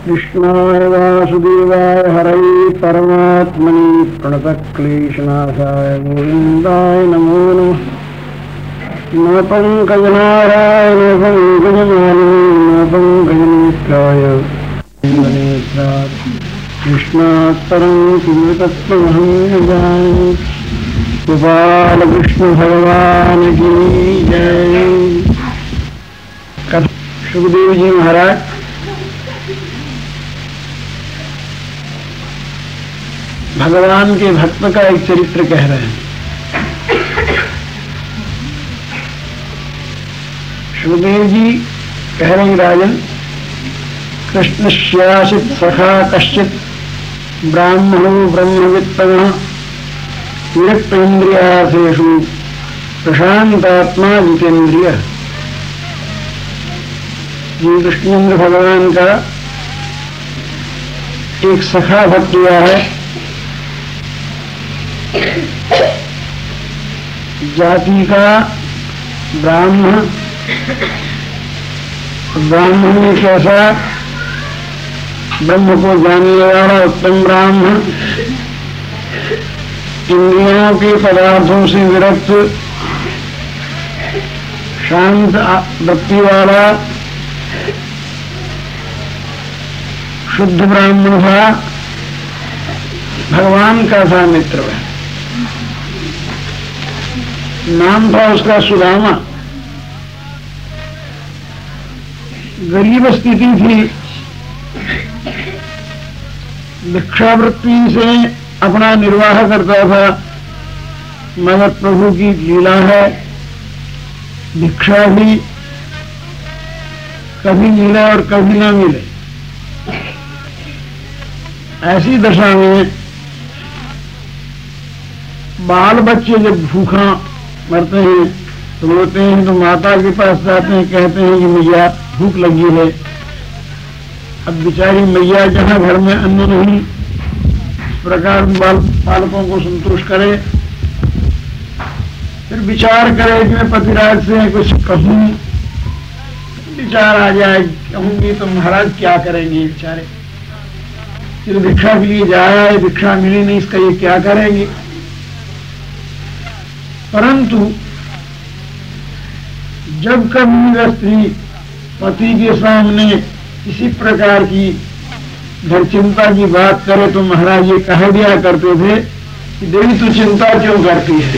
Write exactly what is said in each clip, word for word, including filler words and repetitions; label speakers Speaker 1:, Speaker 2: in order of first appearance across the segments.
Speaker 1: कृष्णाय वासुदेवाय हरये परमात्मने प्रणतक्लेशनाशाय गोविन्दाय नमो नमः। न पङ्कजनाराय न पङ्कजमालिने न पङ्कजनेत्राय कृष्णात् परं किमृतत्वमहं न जाने। गोपालकृष्ण भगवान की जय। सुखदेव जी महाराज भगवान के भक्त का एक चरित्र कह रहे हैं। सुखदेव जी कह रहे हैं, राजन कृष्णस्यासित सखा कश्चित ब्राह्मणो ब्रह्मवित्तमः विरक्त इंद्रियासेषु प्रशांतात्मा जितेन्द्रिय। जी कृष्णेन्द्र भगवान का एक सखा भक्त हुआ है, जाति का ब्राह्मण। ब्राह्मण में कैसा? ब्रह्म को जानने वाला उत्तम ब्राह्मण, इंद्रियों के पदार्थों से विरक्त शांत वृत्ति वाला शुद्ध ब्राह्मण था। भगवान का था मित्र है। नाम था उसका सुदामा। गरीब स्थिति थी, भिक्षावृत्ति से अपना निर्वाह करता था। मगर प्रभु की लीला है, भिक्षा भी कभी मिले और कभी ना मिले। ऐसी दशा में बाल बच्चे जब भूखा मरते हैं तो रोते हैं, तो माता के पास जाते हैं, कहते हैं कि मैया भूख लगी है। अब बेचारी मैया जहाँ घर में अन्न नहीं, इस प्रकार बाल बालकों को संतुष्ट करे। फिर विचार करे कि मैं पतिराज से कुछ कहूं, विचार आ जाए कहूंगी तो महाराज क्या करेंगे बेचारे। फिर भिक्षा के लिए जाया, भिक्षा मिली नहीं, इसका ये क्या करेंगे। परंतु जब कभी वह स्त्री पति के सामने इसी प्रकार की घर चिंता की बात करे तो महाराज ये कह दिया करते थे कि देवी तू चिंता क्यों करती है,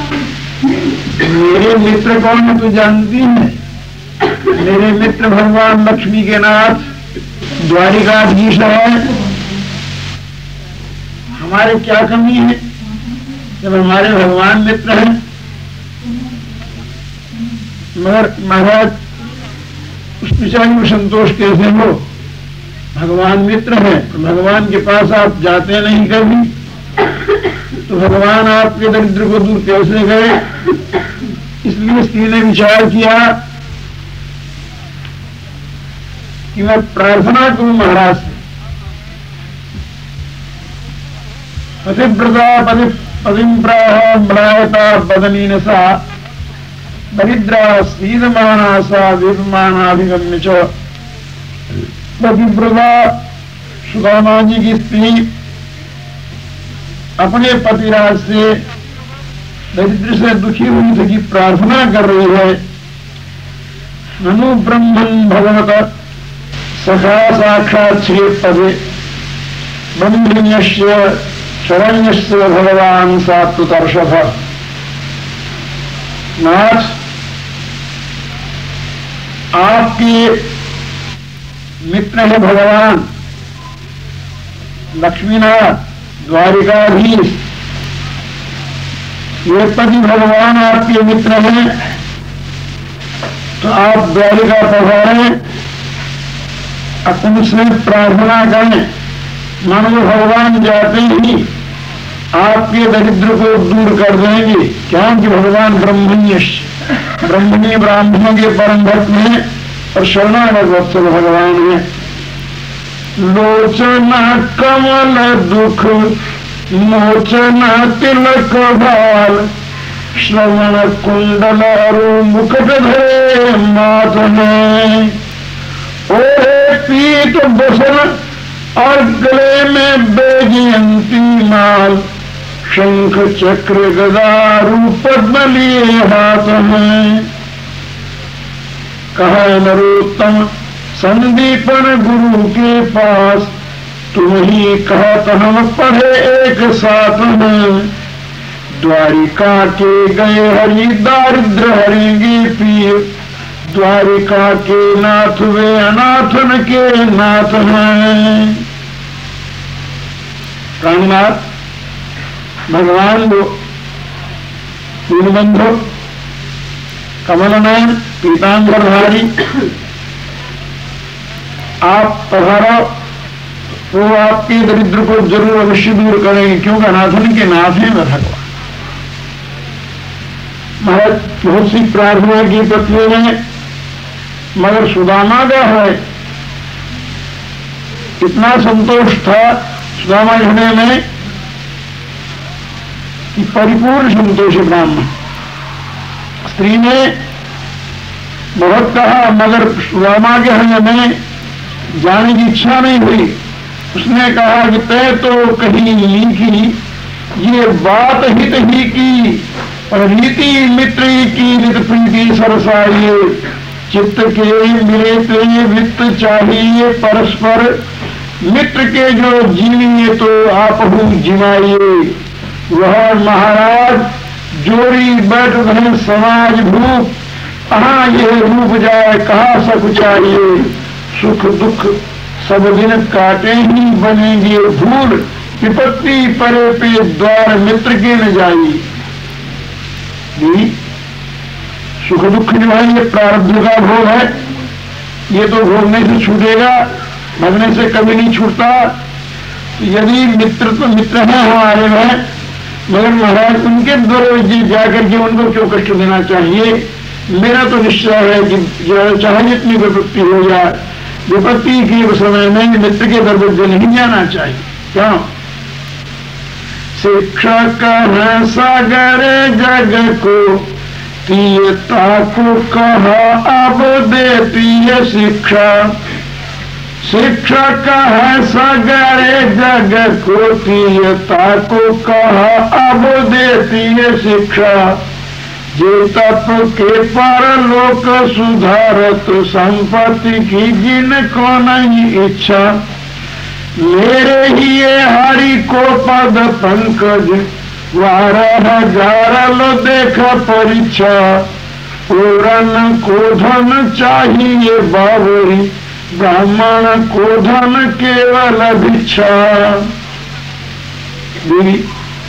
Speaker 1: मेरे मित्र कौन है तू जानती है। मेरे मित्र भगवान लक्ष्मी के नाथ द्वारिकाधीश है। हमारे क्या कमी है जब हमारे भगवान मित्र हैं। मगर महाराज उस विचार में संतोष कैसे हो, भगवान मित्र है तो भगवान के पास आप जाते नहीं कभी, तो भगवान आपके दरिद्र को दूर कैसे गए। इसलिए स्त्री ने विचार किया कि मैं प्रार्थना करूं महाराज से। पतिव्रता पति पतिम्प्रायता बदनीन सा दरिद्रा सीदमाना सा विद्यमानाभिगम्य च। पतिव्रता सुदामा जी की स्त्री अपने पतिराज से दरिद्र से दुखी हुई थी कि प्रार्थना कर रही है, ननु ब्रह्मन् भगवत सखा साक्षात् श्री पदे बंधुन्यस्य शरण्यस्य भगवान सात्वतर्षभ। नाथ आपके मित्र है भगवान लक्ष्मीनाथ द्वारिकाधीश। ये पति भगवान आपके मित्र हैं तो आप द्वारिका पधारें, उनसे प्रार्थना करें। मानो भगवान जाते ही आपके दरिद्र को दूर कर देंगे, क्योंकि भगवान ब्रह्मण्य ब्रह्मणी ब्राह्मणों के परम भक्त हैं और शरणागत वत्सल भगवान है। लोचना कमल दुख मोचना तिलक भाल श्रवण कुंडल मुकुट धरे मात में। ओ पी पीत बसन और गले में बैजयंती माल, शंख चक्र गदा रूप पद्म लिए हाथ में। कहा नरोत्तम संदीपन गुरु के पास, तुम ही कहत हम पढ़े एक साथ में। द्वारिका के गए हरि दारिद्र हरेंगे पीर, द्वारिका के नाथ वे अनाथन के नाथ हैं। प्राणनाथ भगवान वो दीनबंधु कमलनयन पीतांबरधारी, आप पधारो वो आपके दरिद्र को जरूर अवश्य दूर करेंगे, क्योंकि अनाथन के नाथ हैं भगवान। महाराज बहुत सी प्रार्थना की पत्नी ने, मगर सुदामा का है इतना संतोष था सुदामा होने में कि परिपूर्ण संतोष ब्राह्मण। स्त्री ने बहुत कहा मगर सुदामा के होने में जाने की इच्छा नहीं हुई। उसने कहा कि तय तो कहीं लिखी ये बात हित ही की, और रीति मित्र की नित प्रीति सरसाइए, चित्त के मिले ते वित्त चाहिए परस्पर, मित्र के जो जीविए तो आप हूँ जिवाइए। वह महाराज जोड़ी बैठ रहे समाज भूप, कहाँ ये रूप जाए कहाँ सकुचाइए, सुख दुख सब दिन काटे ही बनेंगे भूल, विपत्ति परे पे द्वार मित्र के न जाइए। सुख दुख जो है ये प्रारब्ध का भोग है, ये तो भोगने से छूटेगा, भगने से कभी नहीं छूटता। यदि मित्र तो मित्र है हमारे में, मगर महाराज उनके द्वारा जाकर के उनको क्यों कष्ट देना चाहिए। मेरा तो निश्चय है कि चाहे जितनी विपत्ति हो जाए, विपत्ति के समय में मित्र के दरवाजे नहीं जाना चाहिए। क्यों? शिक्षक है सागर जग को, तीयता को कहा अब देती है शिक्षा। शिक्षक है सागर जग को, तीयता को कहा अब देती है शिक्षा। जे तप के पर लोक सुधारत, संपत्ति की जिनको नहीं इच्छा। मेरे ही ये हरि को पद पंकज, बारह हजार लो देख परीक्षा। पूरन को धन चाहिए बावरी, ब्राह्मण को धन केवल भिक्षा। देवी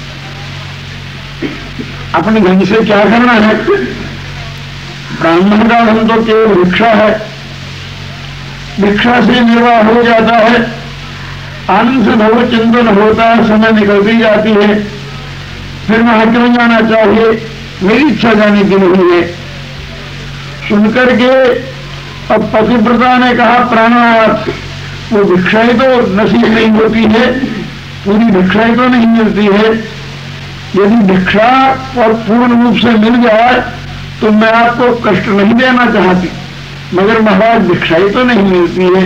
Speaker 1: अपने धन से क्या करना है? ब्राह्मण का धन तो केवल भिक्षा है, भिक्षा से निर्वाह हो जाता है। आनंद से भव चिंतन होता है, समय निकलती जाती है, फिर वहां क्यों जाना चाहिए? मेरी इच्छा जाने की नहीं है। सुनकर के अब पतिव्रता ने कहा प्राणार्थ, वो भिक्षाएं तो नसीब नहीं होती है, पूरी भिक्षाएं तो नहीं मिलती है। यदि भिक्षा और पूर्ण रूप से मिल जाए तो मैं आपको कष्ट नहीं देना चाहती, मगर महाराज भिक्षाएं तो नहीं मिलती है।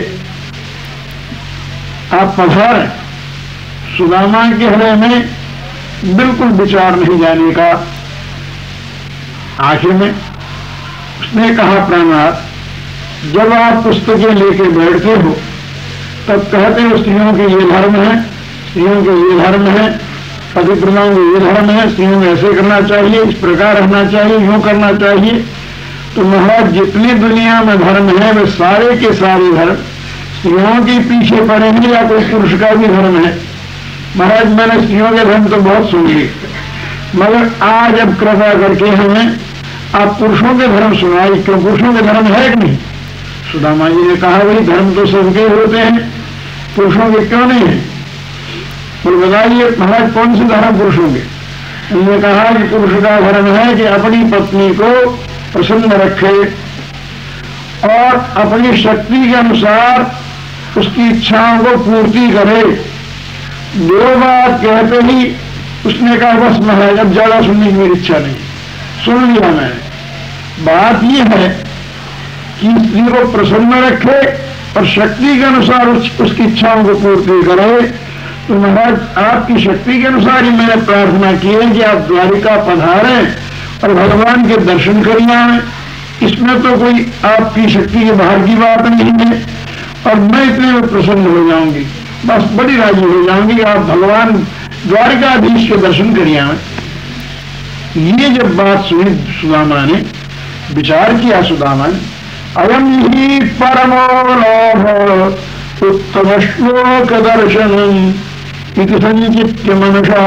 Speaker 1: आप पधार। सुदामा के हृदय में बिल्कुल विचार नहीं जाने का। आखिर में उसने कहा प्राणनाथ, जब आप पुस्तकें लेके बैठते हो तब कहते हो स्त्रियों के ये धर्म है, स्त्रियों के ये धर्म है, पतिव्रताओं के ये धर्म है, स्त्रियों को ऐसे करना चाहिए, इस प्रकार रहना चाहिए, यूं करना चाहिए। तो महाराज जितने दुनिया में धर्म है वे सारे के सारे धर्म स्त्रियों के पीछे पड़ेंगे या कोई पुरुष का भी धर्म है। महाराज मैंने स्त्रियों के धर्म तो बहुत सुन लिए, मगर आज अब कृपा करके हमें आप पुरुषों के धर्म सुनाई, क्यों पुरुषों के धर्म है कि नहीं? सुदामा जी ने कहा भाई धर्म तो सबके होते हैं, पुरुषों के क्यों नहीं है? बोल बताइए महाराज कौन से धर्म पुरुषों के? उन्होंने कहा कि पुरुष का धर्म है कि अपनी पत्नी को प्रसन्न रखे और अपनी शक्ति के अनुसार उसकी इच्छाओं को पूर्ति करे। दो बात कहते ही उसने कहा बस महाराज अब ज्यादा सुनने की मेरी इच्छा नहीं, सुन लिया मैंने। बात यह है कि स्त्री को प्रसन्न रखे और शक्ति के अनुसार उस, उसकी इच्छाओं को पूर्ति करे। तो महाराज आपकी शक्ति के अनुसार ही मैंने प्रार्थना की है कि आप द्वारिका पधारें और भगवान के दर्शन करिए आए। इसमें तो कोई आपकी शक्ति के बाहर की बात नहीं है और मैं इतने में प्रसन्न हो जाऊंगी, बस बड़ी राजी हो जाऊंगी। आप भगवान द्वारिकाधीश के दर्शन करिए आए। ये जब बात सुनी सुदामा ने, विचार किया सुदामा ने, अयम ही परमो लाभ उत्तम श्लोक दर्शनम इति संचित्य मनसा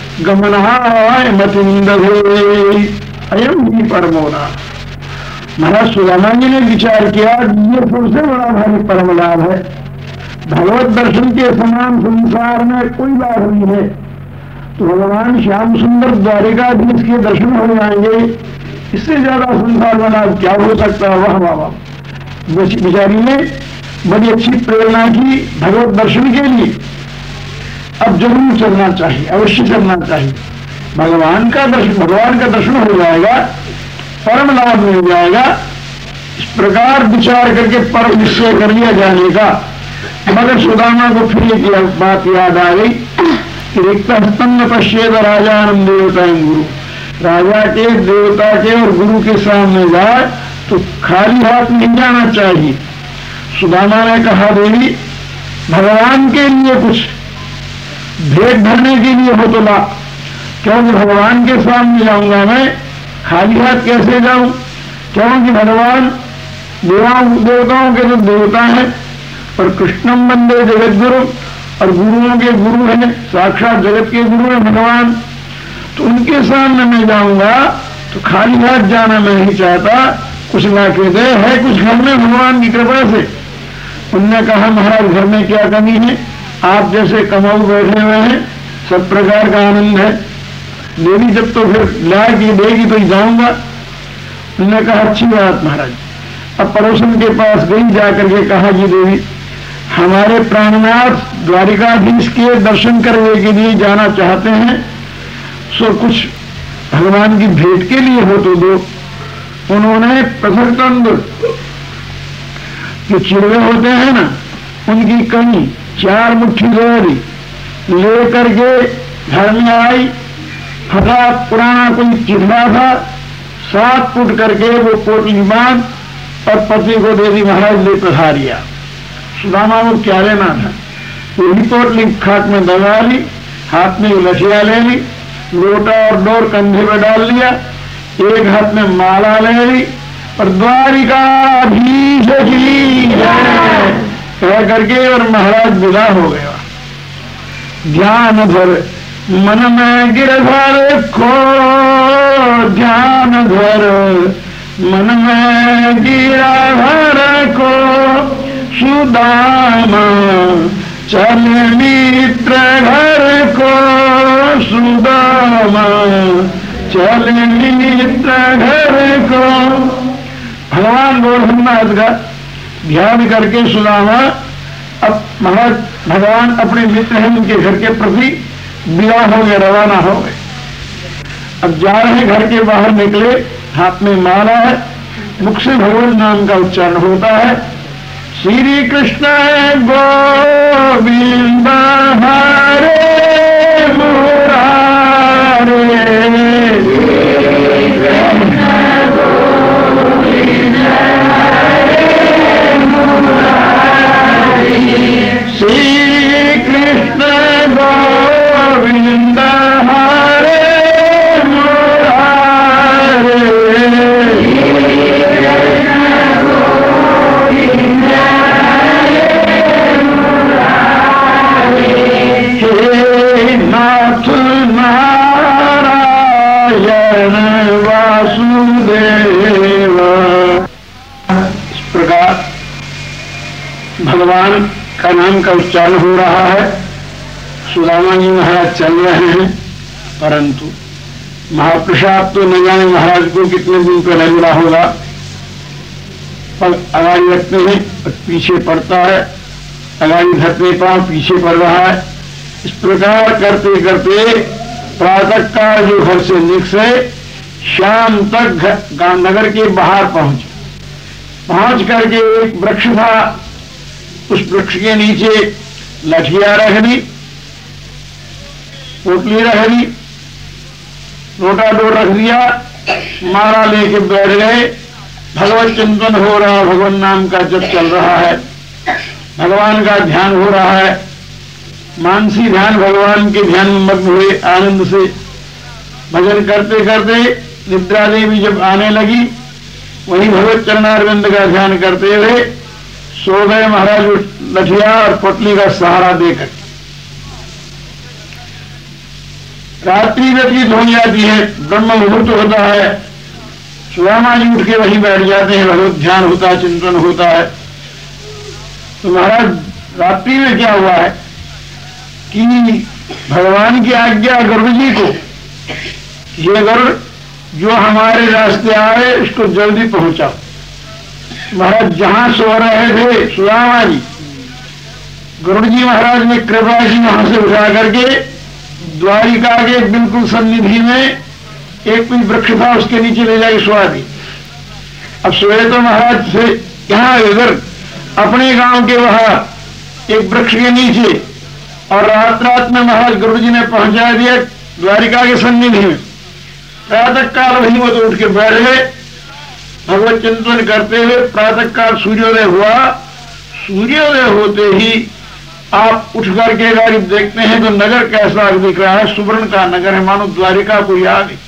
Speaker 1: गमनाय मतिंदधे। अयम ही परमो लाभ। महाराज सुदामा जी ने विचार किया ये सबसे बड़ा भारी परम लाभ है। भगवत दर्शन के समान संसार में कोई लाभ नहीं है। तो भगवान श्याम सुंदर द्वारिकाधीश के दर्शन हो जाएंगे, इससे ज्यादा संसार में लाभ क्या हो सकता है। वाह वाह वाह। बिचारी ने बड़ी अच्छी प्रेरणा की भगवत दर्शन के लिए। अब जरूर चलना चाहिए, अवश्य चलना चाहिए। भगवान का दर्शन भगवान का दर्शन हो जाएगा, परम लाभ मिल जाएगा। इस प्रकार विचार करके परम निश्चय कर लिया जाने का। मगर सुदामा को फिर एक बात याद आ गई कि रिक्त हस्तम न पश्येत राजानम देवता गुरु। राजा के, देवता के और गुरु के सामने जाए तो खाली हाथ नहीं जाना चाहिए। सुदामा ने कहा देवी भगवान के लिए कुछ भेंट भरने के लिए हो तो ला, क्योंकि भगवान के सामने जाऊंगा मैं खाली हाथ कैसे जाऊं। क्योंकि भगवान देवाओं देवताओं के तो देवता है और कृष्णम वंदे जगत गुरु, और गुरुओं के गुरु हैं, साक्षात जगत के गुरु हैं भगवान। तो उनके सामने मैं जाऊंगा तो खाली हाथ जाना मैं नहीं चाहता, कुछ ला के दे। है कुछ घर में भगवान की कृपा से। उनने कहा महाराज घर में क्या कमी है, आप जैसे कमाऊ बैठे हुए हैं, सब प्रकार का आनंद है। देवी जब तो फिर ला के देगी तो ही जाऊंगा। उन्होंने कहा अच्छी बात महाराज। अब पड़ोसन के पास गई, जाकर के कहा कि देवी हमारे प्राणनाथ द्वारिकाधीश के दर्शन करने के लिए जाना चाहते हैं, सो कुछ भगवान की भेंट के लिए हो तो दो। उन्होंने पत्थर कंद जो चिड़वे होते हैं ना, उनकी कमी चार मुट्ठी लोरी लेकर के घर में आई। फटा पुराना कोई चिल्ला था, सात फुट करके वो पोटली बांध और पति को दे दी, महाराज ले पधारिया। सुदामा को क्या लेना था, वही पोटली खाट में दबा ली, हाथ में लठिया ले ली, लोटा और डोर कंधे में डाल लिया, एक हाथ में माला ले ली और द्वारिकाधीश की कह करके और महाराज विदा हो गया। ध्यान धर मन में गिरधर को, ध्यान धर मन में गिरधर को, सुदामा चल मित्र घर को, सुदामा चल मित्र घर को। भगवान गोरखनाथ का ध्यान करके सुदामा अब महाराज भगवान अपने मित्र हैं उनके घर के प्रति विदा हो गए, रवाना हो गए। अब जा रहे घर के बाहर निकले, हाथ में माला है, मुख से भगवान नाम का उच्चारण होता है। श्री कृष्ण गोविंद हरे मुरारे, श्री कृष्ण गोविंद हरे मुरारे, हे नाथ नारायण वासुदेव। इस प्रकार भगवान का नाम का उच्चारण हो रहा है। सुदामा जी महाराज चल रहे हैं, परंतु महाप्रसाद तो न जाने महाराज को कितने दिन पहले मिला होगा। पग अगाड़ी रखते हैं और पीछे पड़ता है, अगाड़ी धरते पांव पीछे पड़ रहा है। इस प्रकार करते करते प्रातः काल जो घर से निकले शाम तक नगर के बाहर पहुंचे। पहुंच करके एक वृक्ष था, उस वृक्ष के नीचे लठिया रख दी, पोटली रख दी, लोटा डोर रख दिया, माला लेके बैठ गए। भगवत चिंतन हो रहा, भगवान नाम का जप चल रहा है, भगवान का ध्यान हो रहा है। मानसी ध्यान, भगवान के ध्यान में मग्न हुए आनंद से। भजन करते करते निद्रा देवी जब आने लगी, वही भगवत चरणारविंद का ध्यान करते हुए सो गए महाराज लठिया और पोटली का सहारा देकर। रात्रि व्यतीत हो जाती है, ब्रह्म मुहूर्त होता है, सुदामा जी उठ के वहीं बैठ जाते हैं, भगवत ध्यान होता है, चिंतन होता है। तो महाराज रात्रि में क्या हुआ है कि भगवान की आज्ञा गरुड़ जी को, ये गरुड़ जो हमारे रास्ते आए इसको जल्दी पहुंचाओ। महाराज जहां सो रहे थे सुदामा जी, गरुड़ जी महाराज ने कृपा जी वहां से उठा करके द्वारिका के बिल्कुल सन्निधि में एक कोई वृक्ष था, उसके नीचे ले जाके सुला दी। अब सोए तो महाराज से यहाँ इधर अपने गांव के वहां एक वृक्ष के नीचे, और रात रात में महाराज गुरु जी ने पहुंचा दिया द्वारिका के सन्निधि में। प्रातः काल वही वो तो उठ के बैठ गए भगवत चिंतन करते हुए। प्रातः काल सूर्योदय हुआ, सूर्योदय होते ही आप उठ करके गाड़ी देखते हैं तो नगर कैसा दिख रहा है, सुवर्ण का नगर है, मानो द्वारिका कोई आ गई।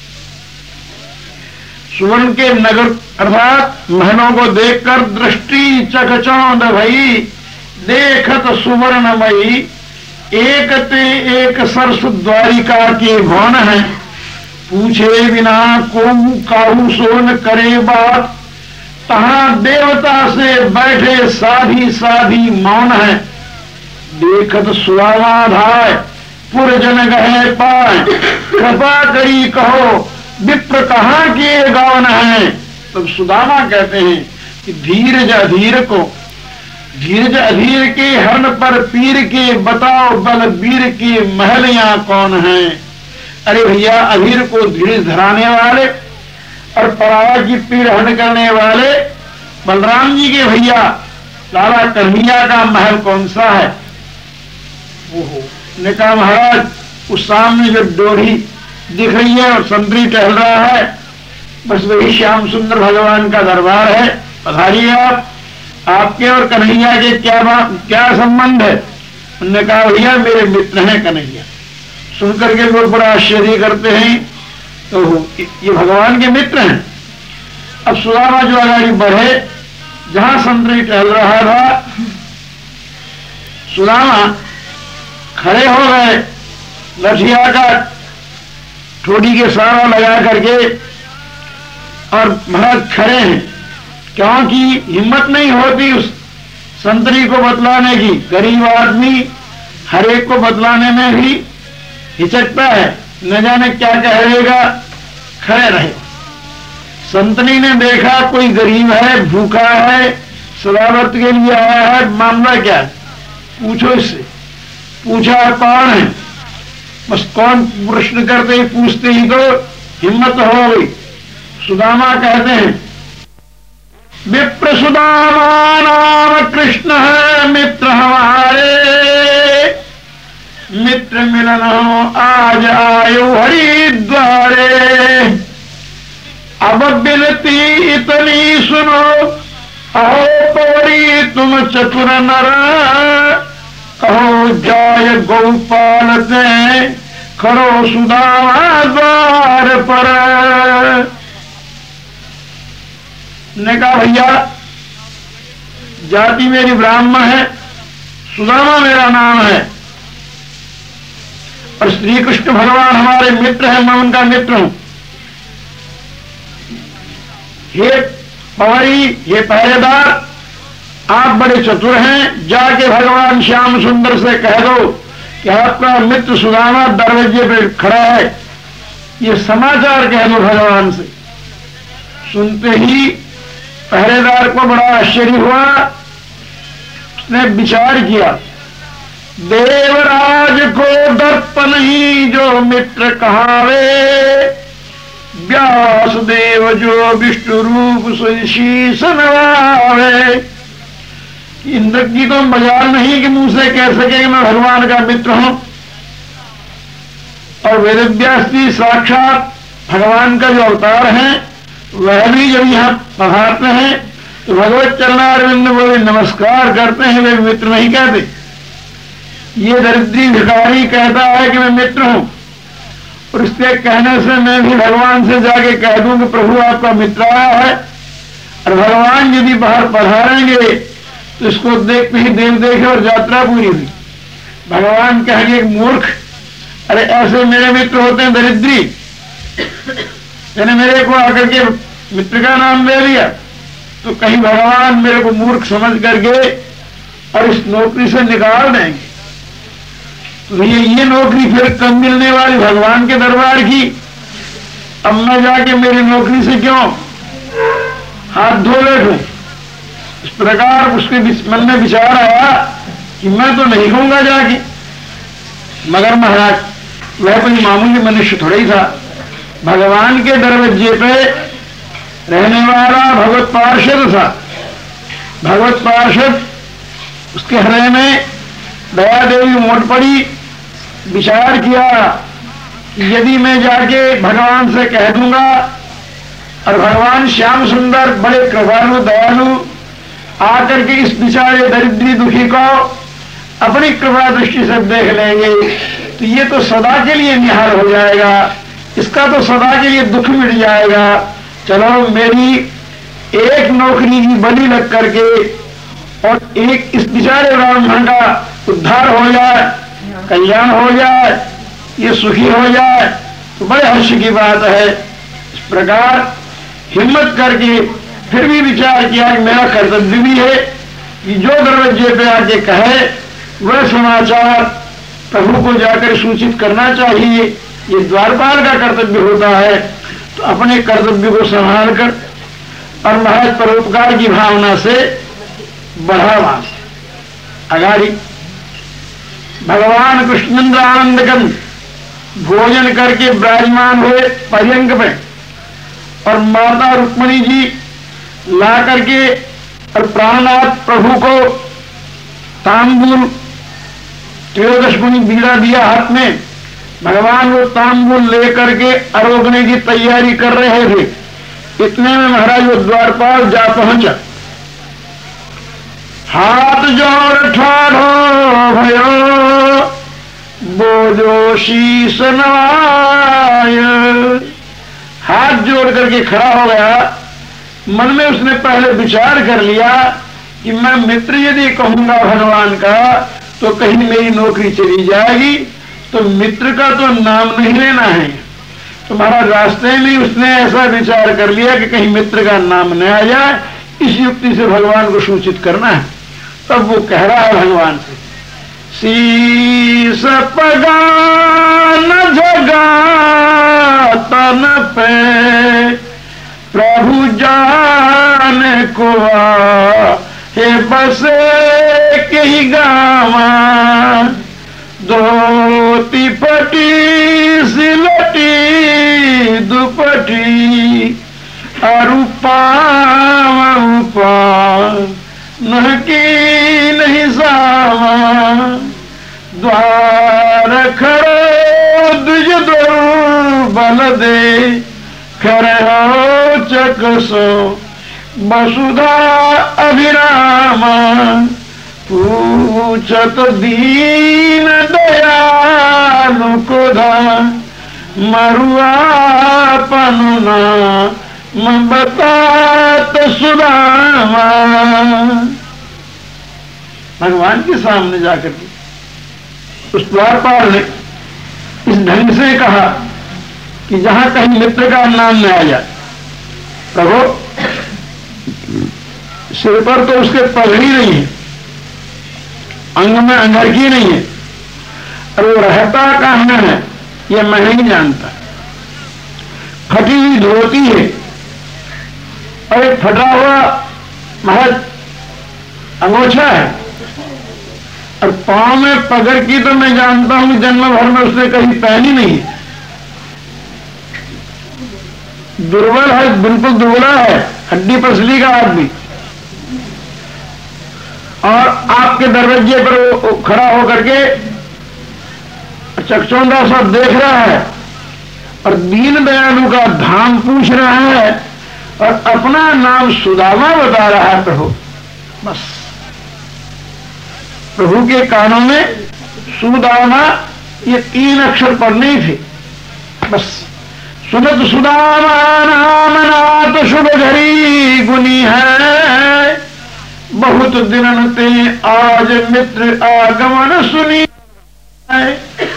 Speaker 1: सुवर्ण के नगर अर्थात महलों को देखकर दृष्टि चकचौंध भई, देखत सुवर्णमयी, एक ते एक सरस द्वारिका के भवन है। पूछे बिना को काहू सो न करे बात, तहां देवता से बैठे साधी साधी मौन है। देखत सुवाधाय पुरजन गहे पाए, कृपा करी कहो विप्र कहाँ के गावन है। तब सुदामा कहते हैं कि धीरज अधीर को, धीरज अधीर के हरण पर पीर के, बताओ बल वीर के महलियां कौन है। अरे भैया, अधीर को धीरज धराने वाले और पराया की पीड़ हरण करने वाले बलराम जी के भैया लाला कन्हैया का महल कौन सा है। ओहो, ने कहा महाराज उस सामने जो डोरी दिख रही है और संतरी टहल रहा है, बस वही श्याम सुंदर भगवान का दरबार है, पधारिए आप। आपके और कन्हैया के क्या क्या संबंध है। उन्होंने कहा भैया मेरे मित्र हैं कन्हैया। सुनकर के लोग बड़ा आश्चर्य करते हैं, तो ये भगवान के मित्र हैं। अब सुदामा जो आगे बढ़े, जहां संतरी टहल रहा था, सुदामा खड़े हो गए, लठिया का ठोड़ी के सहारा लगा करके, और महाराज खड़े हैं, क्योंकि हिम्मत नहीं होती उस संतरी को बतलाने की। गरीब आदमी हर एक को बतलाने में भी हिचकता है, न जाने क्या कहेगा, खड़े रहे। संतनी ने देखा कोई गरीब है, भूखा है, सदाव्रत के लिए आया है, मामला क्या है, पूछो इससे। पूछा कौन है, बस कौन प्रश्न करते ही पूछते ही तो हिम्मत हो गई। सुदामा कहते हैं विप्र सुदामा नाम कृष्ण है मित्र हमारे, मित्र मिलन हो आज आयो हरिद्वारे। अब बिनती इतनी सुनो, अहो पौरी तुम चतुर नर, कहो जाय गौपाल से खड़ो सुदामा द्वार पर। ने कहा भैया जाति मेरी ब्राह्मण है, सुदामा मेरा नाम है, और श्री कृष्ण भगवान हमारे मित्र हैं, मैं उनका मित्र हूं। हे पवारी, हे पहरेदार, आप बड़े चतुर हैं, जाके भगवान श्याम सुंदर से कह दो कि आपका मित्र सुदामा दरवाजे पे खड़ा है, ये समाचार कह दो भगवान से। सुनते ही पहरेदार को बड़ा आश्चर्य हुआ, उसने विचार किया, देवराज को दर्प नहीं जो मित्र कहावे, व्यास देव जो विष्णु रूप शीश नवावे। इंद्र की तो मजाल नहीं कि मुंह से कह सके कि मैं भगवान का मित्र हूं। और वेदव्यास जी साक्षात भगवान का जो अवतार है वह भी जब यहां पधारते हैं तो भगवत चरणारविंद बोले नमस्कार करते हैं, वे मित्र नहीं कहते। ये दरिद्री भिखारी कहता है कि मैं मित्र हूं, और इसके कहने से मैं भी भगवान से जाके कह दूं कि प्रभु आपका मित्र आया है। और भगवान यदि बाहर पधारेंगे तो इसको देखते ही देव देखे और यात्रा पूरी हुई। भगवान कहेंगे मूर्ख, अरे ऐसे मेरे मित्र होते हैं दरिद्री, मैंने मेरे को आकर के मित्र का नाम ले लिया, तो कहीं भगवान मेरे को मूर्ख समझ करके और इस नौकरी से निकाल देंगे। तो ये ये नौकरी फिर कब मिलने वाली भगवान के दरबार की। अब मैं जाके मेरी नौकरी से क्यों हाथ धो बैठूं। इस प्रकार उसके मन में विचार आया कि मैं तो नहीं कहूंगा जाके। मगर महाराज वह कोई मामूली मनुष्य थोड़ा ही था, भगवान के दरवाजे पे रहने वाला भगवत पार्षद था। भगवत पार्षद उसके हृदय में दया देवी मोट पड़ी, विचार किया कि यदि मैं जाके भगवान से कह दूंगा और भगवान श्याम सुंदर बड़े कृपालु दयालु आकर के इस बिचारे दरिद्री दुखी को अपनी कृपा दृष्टि से देख लेंगे तो ये तो सदा के लिए निहाल हो जाएगा, इसका तो सदा के लिए दुख मिट जाएगा। चलो मेरी एक नौकरी की बलि लग करके और एक इस बिचारे ब्राह्मण का उद्धार हो जाए, कल्याण हो जाए, ये सुखी हो जाए तो बड़े हर्ष की बात है। इस प्रकार हिम्मत करके फिर भी विचार किया कि मेरा कर्तव्य भी है कि जो दरवाजे पे आके कहे वह समाचार प्रभु को जाकर सूचित करना चाहिए, ये द्वारपाल का कर्तव्य होता है। तो अपने कर्तव्य को संभाल कर और महाराज परोपकार की भावना से बढ़ा वहां से अगाड़ी। भगवान कृष्णेंद्र आनंदकंद भोजन करके विराजमान हुए पर्यंक पे, और माता रुक्मणी जी ला करके और प्राणनाथ प्रभु को तांबूल त्रयोदश मुनि बीड़ा दिया हाथ में। भगवान वो तांबूल लेकर के आरोगने की तैयारी कर रहे थे। इतने में महाराज वो द्वारपाल जा पहुंचा। हाथ जोड़ ठाढ़ो भयो बोझो शीस नवाय। हाथ जोड़ करके खड़ा हो गया। मन में उसने पहले विचार कर लिया कि मैं मित्र यदि कहूंगा भगवान का तो कहीं मेरी नौकरी चली जाएगी, तो मित्र का तो नाम नहीं लेना है। तो महाराज रास्ते में उसने ऐसा विचार कर लिया कि कहीं मित्र का नाम न आ जाए, इस युक्ति से भगवान को सूचित करना है। तब वो कह रहा है भगवान से, शीस पगान जगा तन पे प्रभु जान को हे बसे कही गावा धोती पटी सिलटी दुपटी अरूपा नहकी नहीं सावा द्वार खड़ो द्विज दुर्बल दे खरे हो चकसो वसुधा अभिरामा पूछत दीन दयालु कोधा मरुआ पनुना बतात सुदामा। भगवान के सामने जाकर के उस द्वारपाल ने इस ढंग से कहा कि जहां कहीं मित्र का नाम न आ जाए। प्रभु सिर पर तो उसके पगड़ी नहीं है, अंग में अंगरखी नहीं है, और वो रहता कहां है यह मैं नहीं जानता। फटी हुई धोती है और एक फटा हुआ महज अंगोछा है, और पांव में पगड़ की तो मैं जानता हूं जन्म भर में उसने कहीं पहनी नहीं है। दुर्बल है, बिल्कुल दुबला है, हड्डी पसली का आदमी, और आपके दरवाजे पर वो खड़ा होकर के चकचौंधा सब देख रहा है और दीन दयालु का धाम पूछ रहा है और अपना नाम सुदामा बता रहा है प्रभु। बस प्रभु के कानों में सुदामा ये तीन अक्षर पढ़ने ही थे। बस सुनत सुदामा नाम नाथ शुभ घड़ी गुनी है, बहुत दिन ते आज मित्र आगमन सुनी है।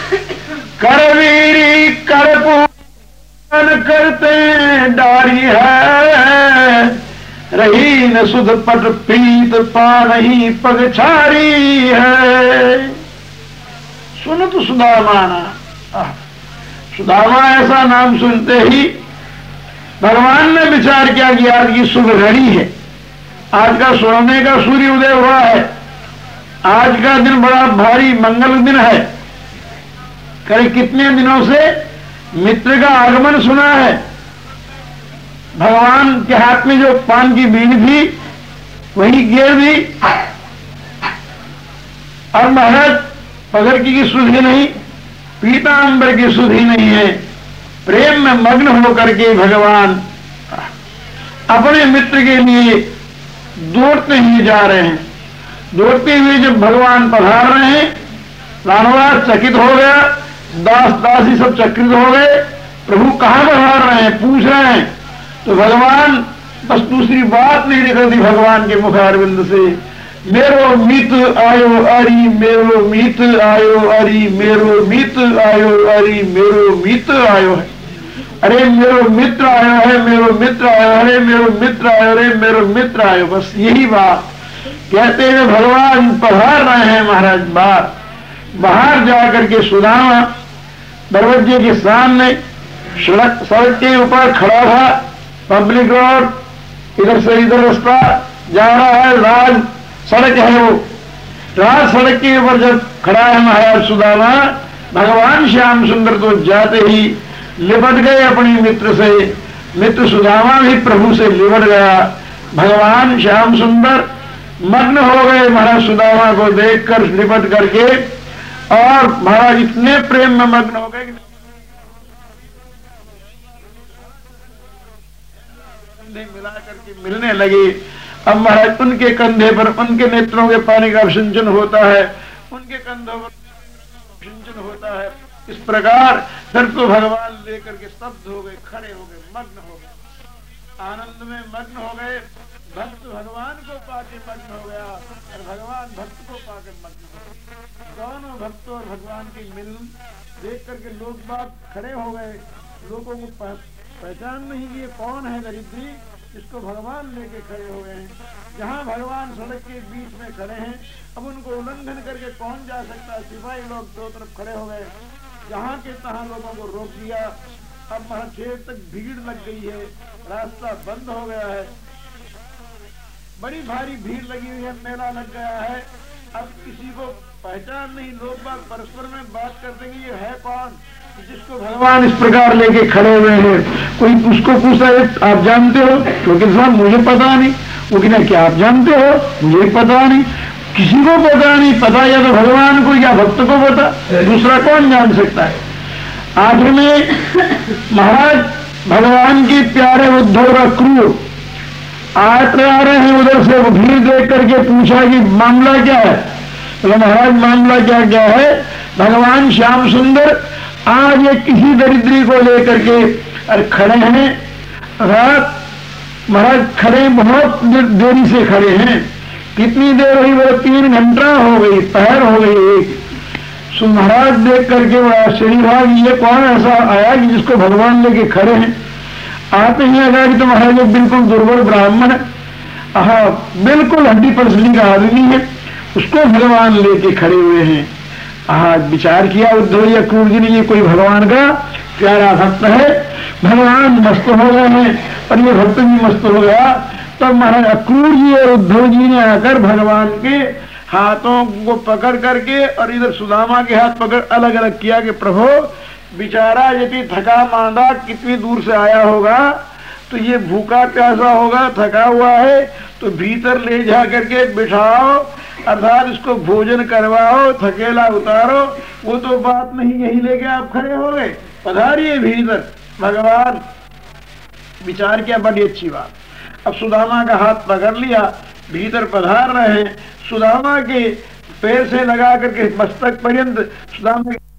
Speaker 1: करवीरी कर पूजन करते डारी है, रही न सुध पट पीत पा नहीं पगछारी है। सुन तो सुदामा ना, सुदामा ऐसा नाम सुनते ही भगवान ने विचार किया कि आज की शुभ घड़ी है, आज का सोने का सूर्य उदय हुआ है, आज का दिन बड़ा भारी मंगल दिन है। करे कितने दिनों से मित्र का आगमन सुना है। भगवान के हाथ में जो पान की बीड़ी थी वही गिर दी और महाराज पगड़की की सुधि नहीं, पीतांबर की सुधि नहीं है। प्रेम में मग्न होकर के भगवान अपने मित्र के लिए दौड़ते ही जा रहे हैं। दौड़ते हुए जब भगवान पधार रहे हैं, रानवास चकित हो गया, दास दासी सब चकित हो गए। प्रभु कहां पधार रहे हैं पूछ रहे हैं, तो भगवान बस दूसरी बात नहीं निकलती भगवान के मुखारविंद से, मेरो मित आयो अरि मेरो मित आयो अरि मेरो मित आयो अरि मेरो मित आयो है। अरे मेरो मित्र आयो है, मेरो मित्र आयो, अरे मेरो मित्र आयो, अरे मेरो मित्र आयो। बस यही बात कहते हुए भगवान पधार रहे हैं महाराज बाहर। बाहर जाकर के सुदामा दरवाजे के सामने सड़क सड़क के ऊपर खड़ा था। पब्लिक रोड, इधर से इधर रास्ता जा रहा है, राज सड़क है वो। राज सड़क के ऊपर जब खड़ा है महाराज सुदामा, भगवान श्याम सुंदर तो जाते ही लिपट गए अपनी मित्र से। मित्र सुदामा भी प्रभु से लिपट गया। भगवान श्याम सुंदर मग्न हो गए महाराज सुदामा को देखकर लिपट करके, और महाराज इतने प्रेम में मग्न हो गए कि मिला करके मिलने लगे। अब महाराज उनके कंधे पर, उनके नेत्रों के पानी का सिंचन होता है, उनके कंधों पर सिंचन होता है। इस प्रकार फिर तो भगवान लेकर के स्तब्ध हो गए, खड़े हो गए, मग्न हो गए, आनंद में मग्न हो गए। भक्त भगवान को पाके मग्न हो गया और भगवान भक्त को पाकर मग्न हो गए। दोनों भक्तों और भगवान की मिलन देख करके लोग बात खड़े हो गए। लोगों को पहचान नहीं कि ये कौन है दरिद्री जिसको भगवान लेके खड़े हो गए हैं। जहाँ भगवान सड़क के बीच में खड़े हैं, अब उनको उल्लंघन करके कौन जा सकता है। सिपाही लोग दो तरफ खड़े हो गए, जहाँ के तहाँ लोगों को रोक दिया। अब महाशेर तक भीड़ लग गई है, रास्ता बंद हो गया है, बड़ी भारी भीड़ लगी हुई है, मेला लग गया है। अब किसी को पहचान नहीं, लोग बात परस्पर में बात करते हैं ये है कौन जिसको भगवान इस प्रकार लेके खड़े हुए हैं। कोई उसको पूछा आप जानते हो, क्योंकि साहब मुझे पता नहीं। वो कहना क्या आप जानते हो, मुझे पता नहीं। किसी को पता नहीं, पता या तो भगवान को या भक्त को पता, दूसरा कौन जान सकता है। आखिर में महाराज भगवान के प्यारे उद्धव का क्रूर आते आ रहे हैं उधर से, वो भीड़ देख करके पूछा कि मामला क्या है। तो महाराज मामला क्या क्या है, भगवान श्याम सुंदर आज ये किसी दरिद्री को लेकर के अरे खड़े हैं। रात महाराज खड़े बहुत देरी से खड़े हैं। कितनी देर हुई, वो तीन घंटा हो गई, पहर हो गई एक। सो महाराज देख करके बड़ा आश्चर्य हुआ कि ये कौन ऐसा आया कि जिसको भगवान लेके खड़े हैं। आते ही अगर कि तो महाराज वो बिल्कुल दुर्बल ब्राह्मण है, हाँ बिल्कुल हड्डी पसली का आदमी है, उसको भगवान लेके खड़े हुए हैं। आज विचार किया उद्धव जी अक्रूर जी ने, ये कोई भगवान का प्यारा भक्त है। भगवान मस्त हो गए हैं और ये भक्त भी मस्त हो गया। तब तो महाराज अक्रूर जी और उद्धव जी ने आकर भगवान के हाथों को पकड़ करके और इधर सुदामा के हाथ पकड़ अलग अलग किया कि प्रभु बेचारा यदि थका मांदा कितनी दूर से आया होगा, तो ये भूखा प्यासा होगा, थका हुआ है, तो भीतर ले जा करके बिठाओ अर्थात इसको भोजन करवाओ, थकेला उतारो, वो तो बात नहीं, यही लेके आप खड़े हो गए, पधारिए भीतर। भगवान विचार किया, बड़ी अच्छी बात। अब सुदामा का हाथ पकड़ लिया, भीतर पधार रहे हैं, सुदामा के पैर से लगा करके मस्तक पर्यंत सुदामा